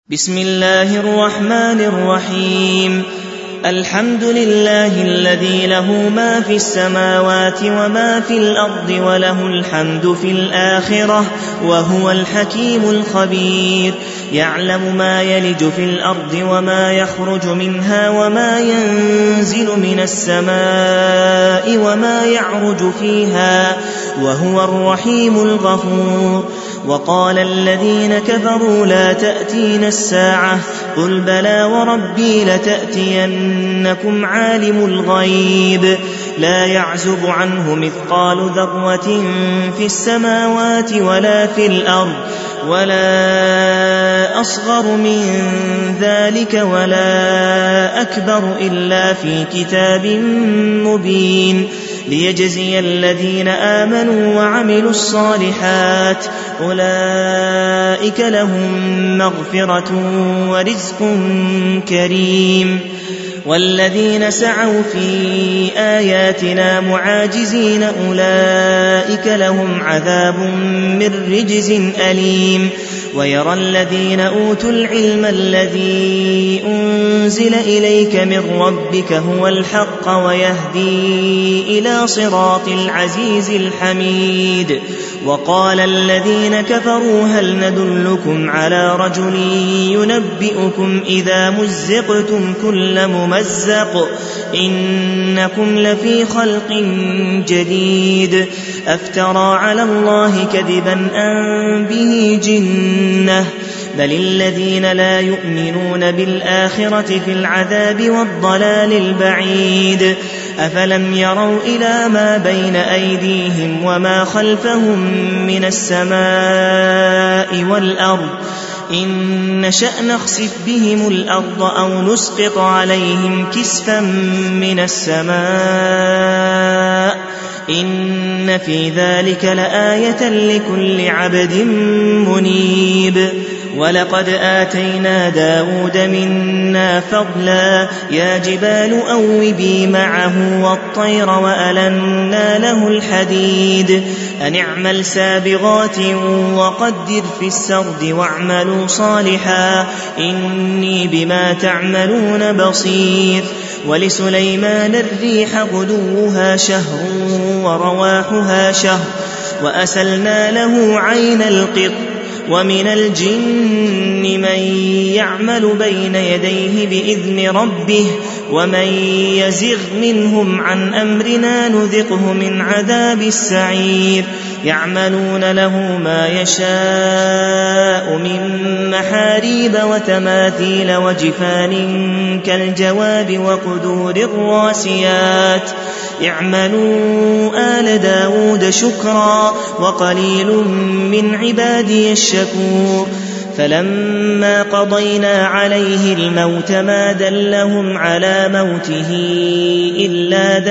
بسم الله الرحمن الرحيم. الحمد لله الذي له ما في السماوات وما في الأرض وله الحمد في الآخرة وهو الحكيم الخبير. يعلم ما يلج في الأرض وما يخرج منها وما ينزل من السماء وما يعرج فيها وهو الرحيم الغفور. وقال الذين كفروا لا تأتين الساعة قل بلى وربي لتأتينكم عالم الغيب لا يعزب عنه مثقال ذرة في السماوات ولا في الأرض ولا أصغر من ذلك ولا أكبر إلا في كتاب مبين ليجزي الذين آمنوا وعملوا الصالحات أولئك لهم مغفرة ورزق كريم. والذين سعوا في آياتنا معاجزين أولئك لهم عذاب من رجز أليم. ويرى الذين أوتوا العلم الذي أنزل إليك من ربك هو الحق ويهدي إلى صراط العزيز الحميد. وقال الذين كفروا هل ندلكم على رجل ينبئكم إذا مزقتم كل ممزق إنكم لفي خلق جديد أفترى على الله كذبا أم به جنة بل الذين لا يؤمنون بالآخرة في العذاب والضلال البعيد. أفلم يروا إلى ما بين أيديهم وما خلفهم من السماء والأرض إن نشأ نخسف بهم الأرض أو نسقط عليهم كسفا من السماء إن في ذلك لآية لكل عبد منيب. ولقد آتينا داود منا فضلا يا جبال أوبي معه والطير وألنا له الحديد أن اعمل سابغات وقدر في السرد واعملوا صالحا إني بما تعملون بصير. ولسليمان الريح غدوها شهر ورواحها شهر وأسلنا له عين القط ومن الجن من يعمل بين يديه بإذن ربه ومن يزغ منهم عن أمرنا نذقه من عذاب السعير. يعملون له ما يشاء من محاريب وتماثيل وجفان كالجواب وقدور الراسيات. اعملوا آل داود شكرا وقليل من عبادي الشكور. فلما قضينا عليه الموت ما دلهم على موته إلا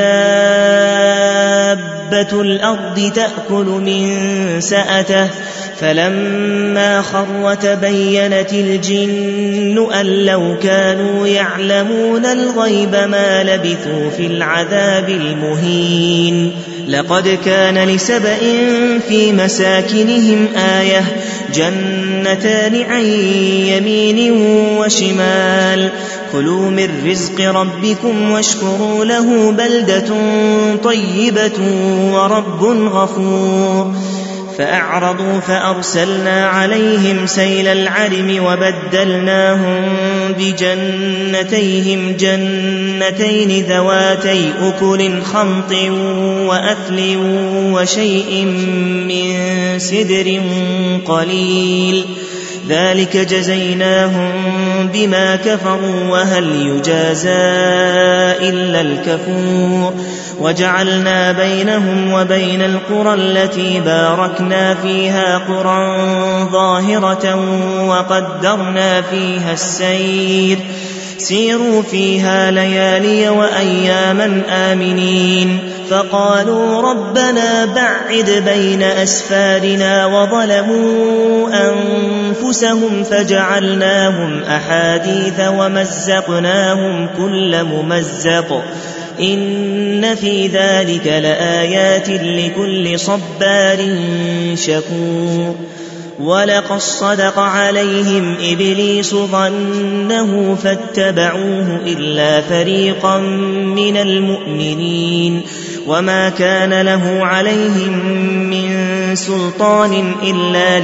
دابة الأرض تأكل من سأته فلما خر تبينت الجن أن لو كانوا يعلمون الغيب ما لبثوا في العذاب المهين. لقد كان لسبأ في مساكنهم آية جنتان عن يمين وشمال كلوا من رزق ربكم واشكروا له بلدة طيبة ورب غفور. فأعرضوا فأرسلنا عليهم سيل العرم وبدلناهم بجنتيهم جنتين ذواتي أكل خمط وأثل وشيء من سدر قليل ذلك جزيناهم بما كفروا وهل يجازى إلا الكفور. وجعلنا بينهم وبين القرى التي باركنا فيها قرى ظاهرة وقدرنا فيها السير سيروا فيها ليالي وأياما آمنين. فقالوا ربنا بعد بين أسفارنا وظلموا أنفسهم فجعلناهم أحاديث ومزقناهم كل ممزق إن في ذلك لآيات لكل صبار شكور. ولقد صدق عليهم إبليس ظنه فاتبعوه إلا فريقا من المؤمنين وما كان له عليهم من سلطان إلا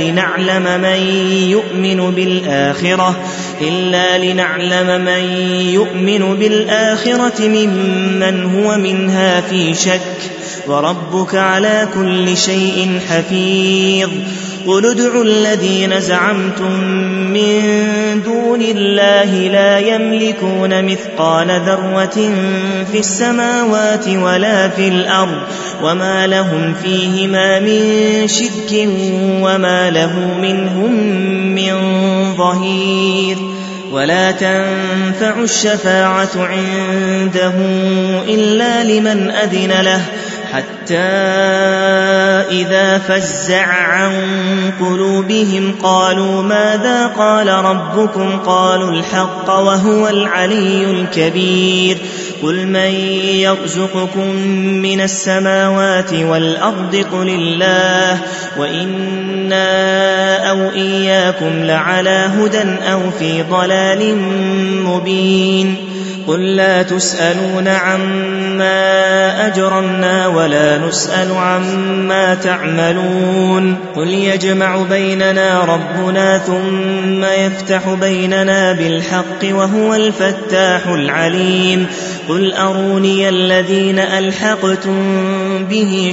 لنعلم من يؤمن بالآخرة ممن هو منها في شك وربك على كل شيء حفيظ قل ادعوا الذين زعمتم من دون الله لا يملكون مثقال ذرة في السماوات ولا في الأرض وما لهم فيهما من شرك وما له منهم من ظهير ولا تنفع الشفاعة عنده إلا لمن أذن له حتى إذا فزع عن قلوبهم قالوا ماذا قال ربكم قالوا الحق وهو العلي الكبير قل من يرزقكم من السماوات والأرض قل الله وإنا أو إياكم لعلى هدى أو في ضلال مبين قل لا تسألون عما أجرمنا ولا نسأل عما تعملون قل يجمع بيننا ربنا ثم يفتح بيننا بالحق وهو الفتاح العليم قل أروني الذين ألحقتم به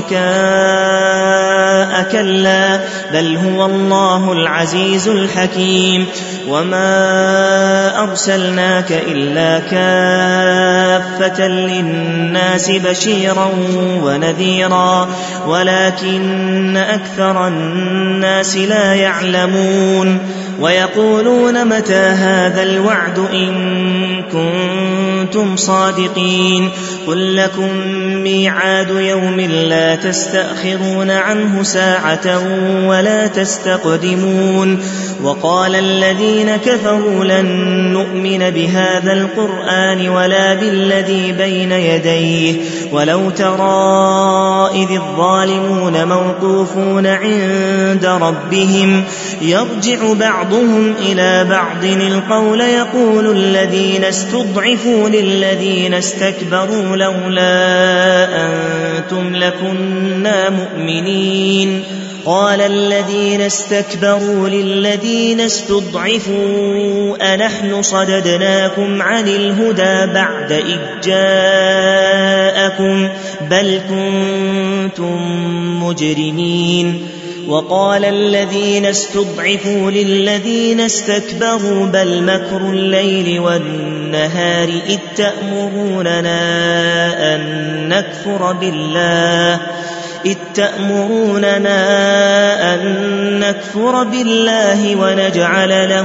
شركاء كلا بل هو الله العزيز الحكيم وما أرسلناك إلا كافة للناس بشيرا ونذيرا ولكن أكثر الناس لا يعلمون ويقولون متى هذا الوعد إن كنتم صادقين قل لكم ميعاد يوم لا تستأخرون عنه ساعة ولا تستقدمون وقال الذين كفروا لن نؤمن بهذا القرآن ولا بالذي بين يديه ولو ترى إذ الظالمون موقوفون عند ربهم يرجع بعضهم إلى بعض القول يقول الذين استضعفوا للذين استكبروا لولا أنتم لكنا مؤمنين قال الذين استكبروا للذين استضعفوا أنحن صددناكم عن الهدى بعد إذ جاءكم بل كنتم مجرمين وقال الذين استضعفوا للذين استكبروا بل مكر الليل والنهار إذ تأمروننا أن نكفر بالله ونجعل له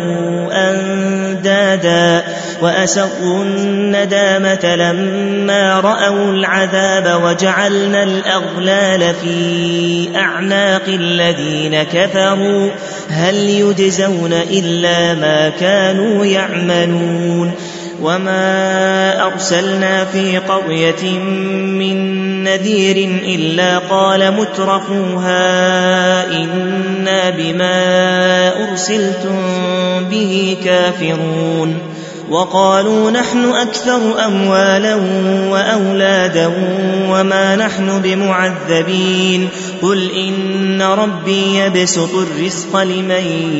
أندادا وأسروا الندامة لما رأوا العذاب وجعلنا الأغلال في أعناق الذين كفروا هل يجزون إلا ما كانوا يعملون وما أرسلنا في قرية من نذير إلا قال مترفوها إنا بما أرسلتم به كافرون وقالوا نحن أكثر أموالا وأولادا وما نحن بمعذبين قل إن ربي يبسط الرزق لمن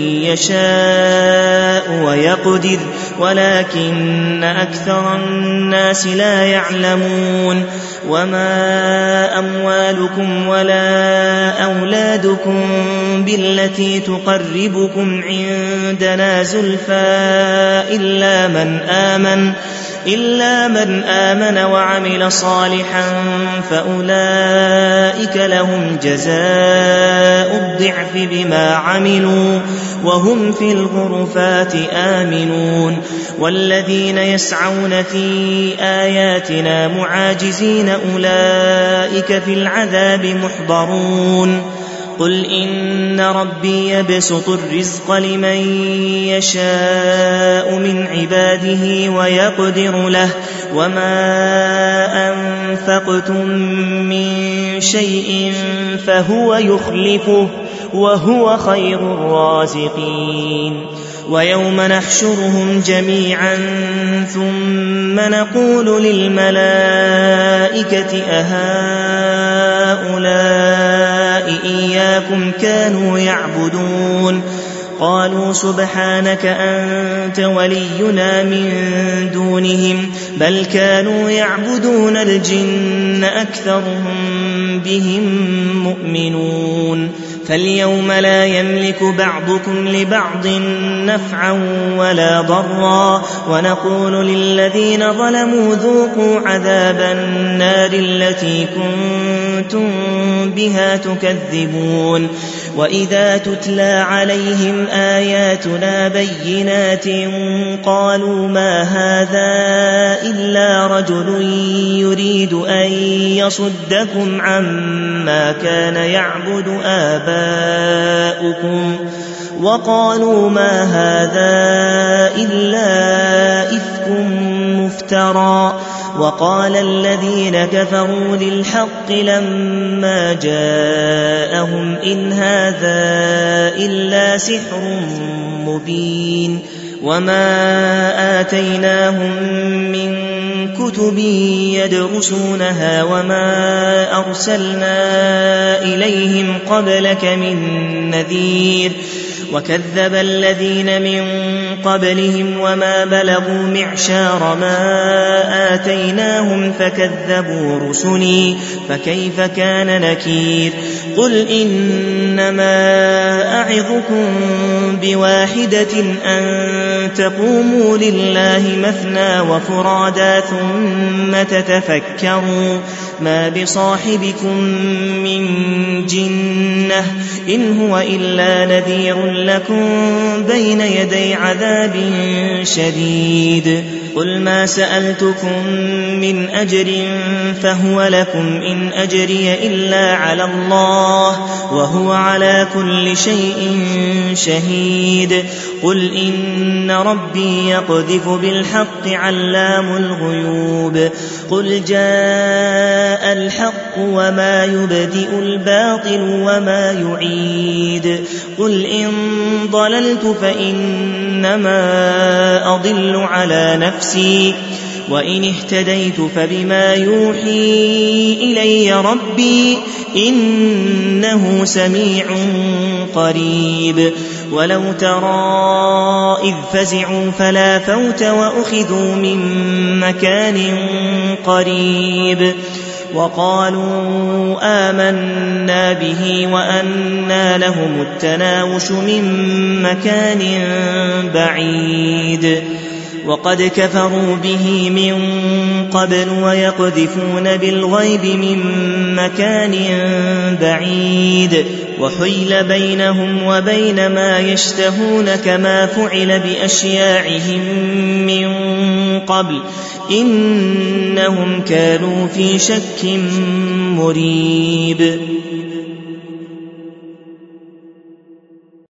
يشاء ويقدر ولكن أكثر الناس لا يعلمون وما أموالكم ولا أولادكم بالتي تقربكم عندنا زلفى إلا من آمن وعمل صالحا فأولئك لهم جزاء الضعف بما عملوا وهم في الغرفات آمنون والذين يسعون في آياتنا معاجزين أولئك في العذاب محضرون قل إن ربي يبسط الرزق لمن يشاء من عباده ويقدر له وما أنفقتم من شيء فهو يخلفه وهو خير الرازقين. ويوم نحشرهم جميعا ثم نقول للملائكة أهؤلاء إياكم كانوا يعبدون؟ قالوا سبحانك أنت ولينا من دونهم بل كانوا يعبدون الجن أكثرهم بهم مؤمنون. فاليوم لا يملك بعضكم لبعض نفعا ولا ضرا ونقول للذين ظلموا ذوقوا عذاب النار التي كنتم بها تكذبون. وإذا تتلى عليهم آياتنا بينات قالوا ما هذا إلا رجل يريد أن يصدكم عما كان يعبد آباؤكم وقالوا ما هذا إلا إفك مفترى. وقال الذين كفروا للحق لما جاءهم إن هذا إلا سحر مبين. وما آتيناهم من كتب يدرسونها وما أرسلنا إليهم قبلك من نذير. وكذب الذين من قبلهم وما بلغوا معشار ما آتيناهم فكذبوا رسلي فكيف كان نكير. قل إنما أعظكم بواحدة أن تقوموا لله مثنى وفرادا ثم تتفكروا ما بصاحبكم من جنة إن هو إلا نذير لكم بين يدي عذاب شديد. قل ما سألتكم من أجر فهو لكم إن أجري إلا على الله وهو على كل شيء شهيد. قل إن ربي يقذف بالحق علام الغيوب. قل جاء الحق وما يبدئ الباطل وما يعيد. قل إن ضللت فإنما أضل على نفسي وإن اهتديت فبما يوحي إلي ربي إنه سميع قريب. ولو ترى إذ فزعوا فلا فوت وأخذوا من مكان قريب وقالوا آمنا به وأنى لهم التناوش من مكان بعيد. وقد كفروا به من قبل ويقذفون بالغيب من مكان بعيد. وحيل بينهم وبين ما يشتهون كما فعل بأشياعهم من قبل إنهم كانوا في شك مريب.